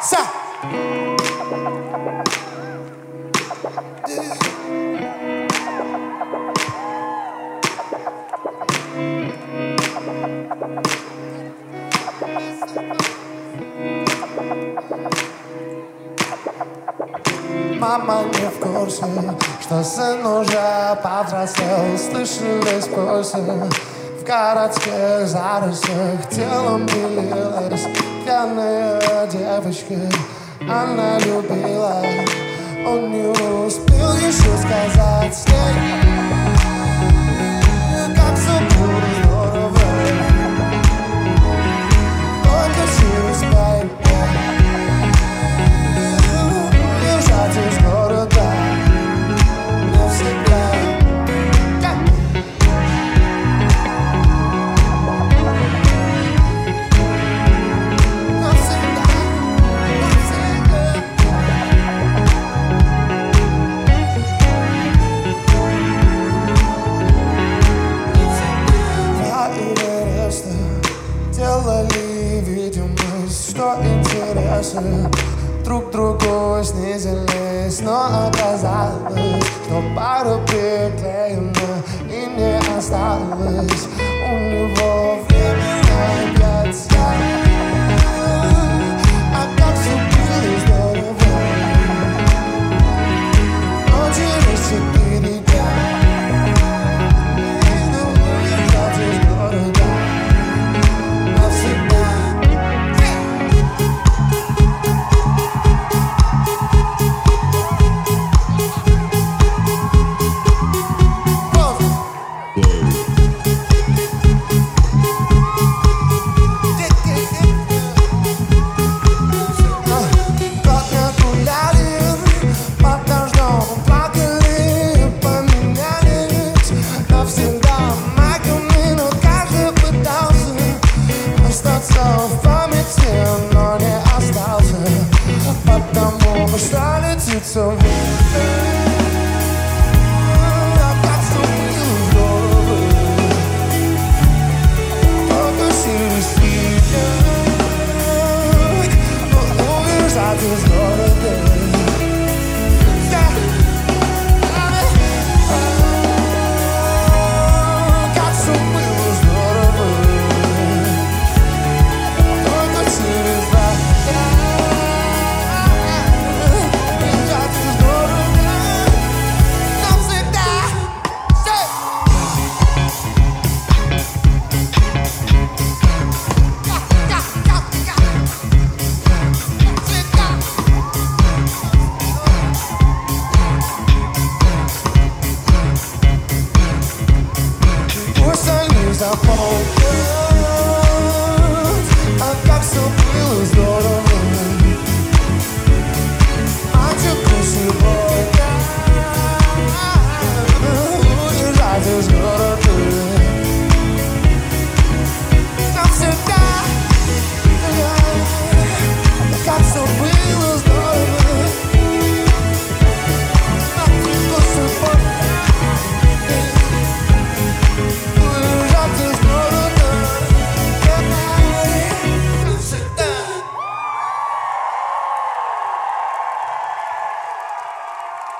Мама не в курсе, что сын уже повзрослел. Слышались пульсы в городских зарослях. Телом делилась пьяная девочка. Она любила, он не успел еще сказать с ней, как все было здорово. Только через 5 лет уезжать из города навсегда. Делали видимость, что интересы друг другу снизились, но оказалось, что пару приклеено и не осталось. У него время опять а как все было здорово. Но через 4 дня уезжать из города навсегда. So I